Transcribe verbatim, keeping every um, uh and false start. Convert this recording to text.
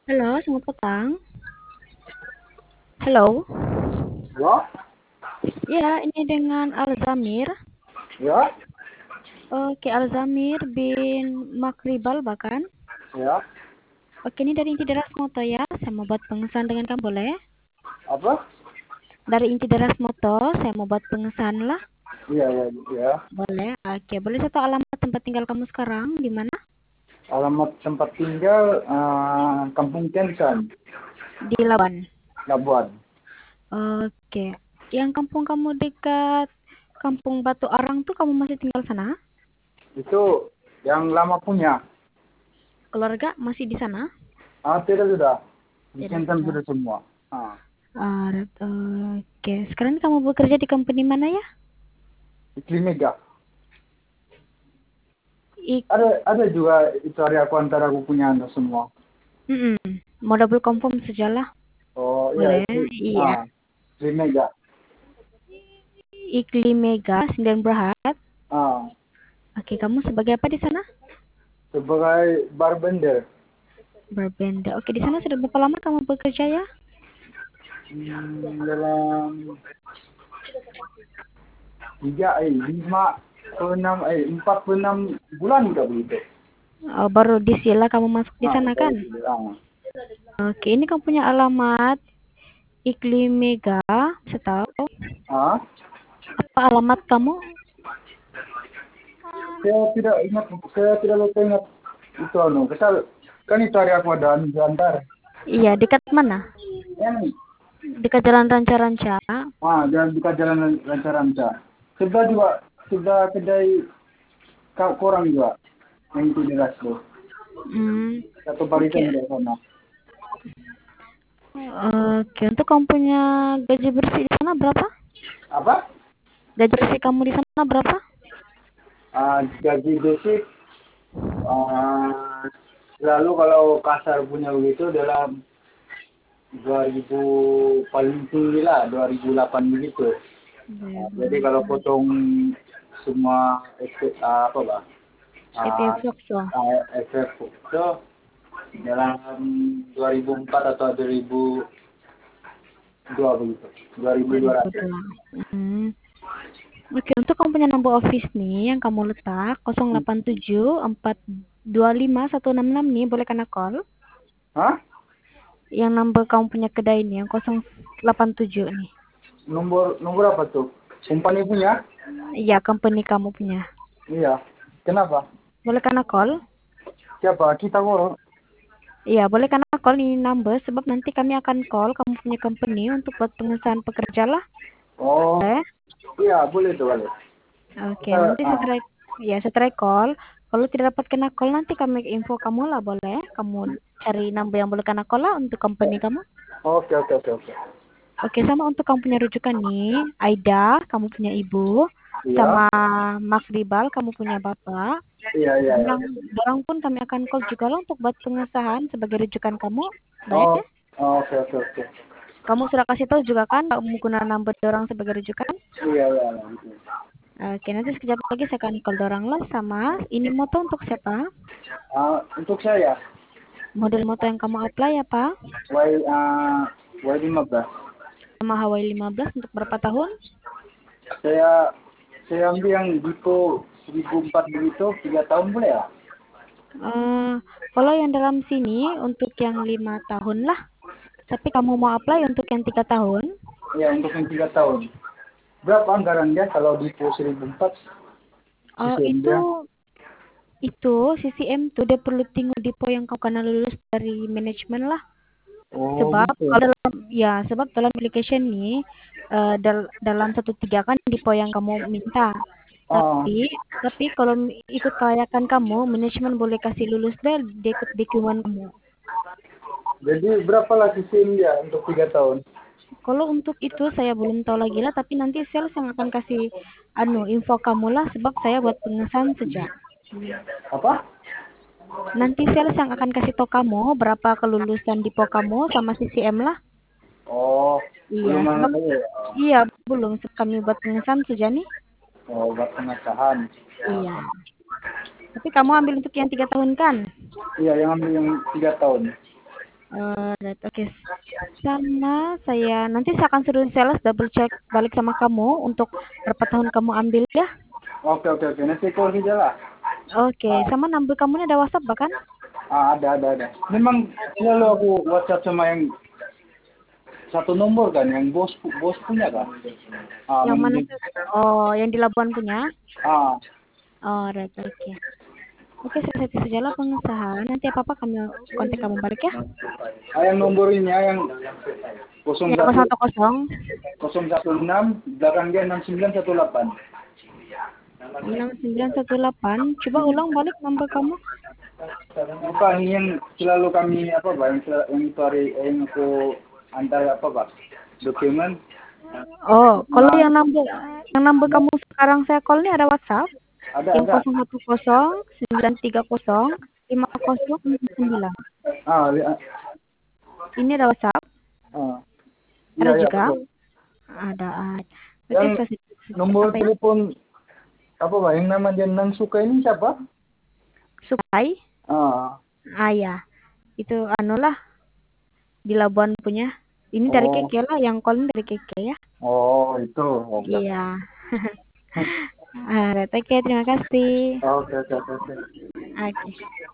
Halo, selamat petang. Halo. Ya, Ya, ini dengan Al-Zamir. ya, Oke, Al-Zamir bin Makribal bahkan. ya. Oke, ini dari Inti Deras Moto ya. Saya mau buat pengesahan dengan kamu boleh? Apa? Dari Inti Deras Moto, saya mau buat pengesahan lah. Iya, ya, ya. Boleh. Oke, boleh satu alamat tempat tinggal kamu sekarang di mana? Alamat tempat tinggal eh, Kampung Kensan, Di Laban. Labuan. Oke. Yang kampung kamu dekat Kampung Batu Arang tuh kamu masih tinggal sana? Itu yang lama punya. Keluarga masih di sana? Ah, tidak sudah. Di Tidak Kensan sudah. sudah semua. Ah. Ah, oke. Sekarang kamu bekerja di company mana ya? Iklim Mega. Ik, Ada ada juga itu area aku antara aku punya anak semua. mm Mau double confirm sajalah. Oh iya Boleh? itu. Iya. Ah, Iklim Mega. Iklim Mega sembilan Berhad. Ah, Oke, kamu sebagai apa di sana? sebagai barbender. Berbenda. Oke, di sana sudah berapa lama kamu bekerja ya? Hmm, dalam tiga eh lima enam eh empat puluh enam bulan udah begitu. Oh, baru di sila kamu masuk di Ah, sana baru kan? bilang. Oke, ini kamu punya alamat Iklim Mega. Saya tahu. Ah, Apa alamat kamu? saya tidak ingat, saya tidak lupa ingat itu anu. Kesal kan itu hari aku ada anu diantar. Iya, dekat mana? Yang Dekat Jalan Ranca-Ranca. ah jalan buka jalan lancar-lancar. Sebelah juga sebelah kedai kau korang juga yang itu di Raslo. Hmm, Satu oke. barisan di sana. Oke, untuk kamu punya gaji bersih di sana berapa? Apa? Gaji bersih kamu di sana berapa? Ah, gaji basic. Ah, lalu kalau kasar punya begitu dalam dua ribu paling tinggi lah dua ribu delapan begitu. Nah, jadi kalau potong semua efek ah, apa bah P P ah, Fox loh. ah, efek itu dalam dua ribu empat atau dua ribu dua begitu dua ribu dua ratus. dua ribu dua. Hmm. Oke, untuk kamu punya nomor office nih yang kamu letak nol delapan tujuh empat dua lima satu enam enam nih, boleh kena call. Hah? Yang nomor kamu punya kedai nih yang nol delapan tujuh nih. Nomor nomor apa tuh? Company punya? Iya, company kamu punya. Iya. Kenapa? Boleh kena call? Siapa? Kita kok. Iya, boleh kena call ini number sebab nanti kami akan call kamu punya company untuk buat pengesahan pekerja lah. Oh, Eh? iya boleh tuh boleh. Oke, Kita nanti ah, setelah ya setelah call, kalau tidak dapat kena call nanti kami info kamu lah boleh. Kamu cari number yang boleh kena call lah untuk company kamu. oke oke oke oke. Oke, sama untuk kamu punya rujukan nih, Aida, kamu punya ibu, Iya. sama Makribal, kamu punya bapak. Iya iya iya. Dorang, dorang pun kami akan call juga lah untuk buat pengesahan sebagai rujukan kamu. Boleh? Oh, oh, oke oke oke. Kamu sudah kasih tahu juga kan kamu guna number dorang sebagai rujukan? Iya iya. Gitu. Oke, nanti sekejap lagi saya akan call dorang lah sama ini moto untuk siapa? Ah, untuk saya Model moto yang kamu apply apa? Y ah Y lima belas. Sama Hawaii lima belas untuk berapa tahun? Saya saya ambil yang Dipo seribu empat begitu tiga tahun boleh ya? Eh, kalau yang dalam sini untuk yang lima tahun lah. Tapi kamu mau apply untuk yang tiga tahun? Iya untuk yang tiga tahun. Berapa anggaran dia kalau Dipo seribu empat Oh, C C M itu dia? itu C C M tuh dia perlu tengok depo yang kau kena lulus dari manajemen lah. Oh Sebab gitu. kalau dalam ya sebab dalam application nih eh, dal- dalam satu tiga kan depo yang kamu minta. Ah, Tapi tapi kalau ikut kelayakan kamu, manajemen boleh kasih lulus deh dia ikut dokumen kamu. jadi berapa lah C C M dia untuk tiga tahun? Kalau untuk itu saya belum tahu lagi lah, tapi nanti sales yang akan kasih anu info kamu lah sebab saya buat pengesahan saja. Apa? Nanti sales yang akan kasih tahu kamu berapa kelulusan di kamu sama C C M lah. Oh, Iya, belum sebab ada ya. iya belum kami buat pengesahan saja nih. Oh, buat pengesahan. Iya. Tapi kamu ambil untuk yang tiga tahun kan? Iya, yang ambil yang tiga tahun. Eh, right, oke. Sama saya nanti saya akan suruh sales double check balik sama kamu untuk berapa tahun kamu ambil ya. Oke, oke, oke. Nanti call saja lah. Oke, sama number kamu ini ada WhatsApp bahkan? Ah, ada, ada, ada. Memang selalu aku WhatsApp sama yang satu nomor kan, yang bos bos punya kan. Ah, Yang mana manajer. tuh? Oh, yang di Labuan punya? Ah, Oh, right, oke. Oke, saya setting sajalah pengusaha. Nanti apa-apa kami kontak kamu balik ya. ah, yang nomor ini ya, yang Yang kosong satu kosong nol satu enam belakangnya enam sembilan satu delapan. enam sembilan satu delapan. Coba ulang balik nomor kamu. Bukan yang selalu kami apa Pak, yang, sel- yang itu hari yang aku antar apa Pak, dokumen. Oh, kalau Nah, yang number yang number kamu sekarang saya call ini ada WhatsApp ada yang ada. kosong satu kosong sembilan tiga kosong lima kosong sembilan. Ah, li- ah, Ini ada WhatsApp? ah. Iya Ada iya juga? betul. Ada. Oke, Yang saya set- nomor apa ya? telepon apa Pak, yang nama dia Nang Suka ini siapa? Sukai? Ah, Ah ya, itu anu lah di Labuan punya. Ini dari oh, Keke lah, yang call ini dari Keke ya. oh itu. Oke. Iya. Ah, oke, terima kasih. Oke, oke, oke. Oke. Oke.